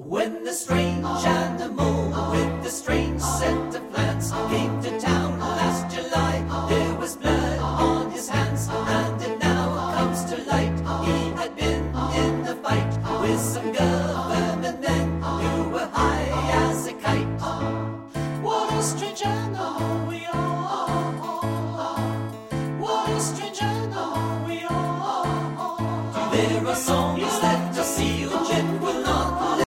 When the strange animal with the strange set of plans came to town last July, there was blood on his hands, and it now comes to light. He had been in a fight with some government men who were high as a kite. What a strange animal we are. What a strange animal.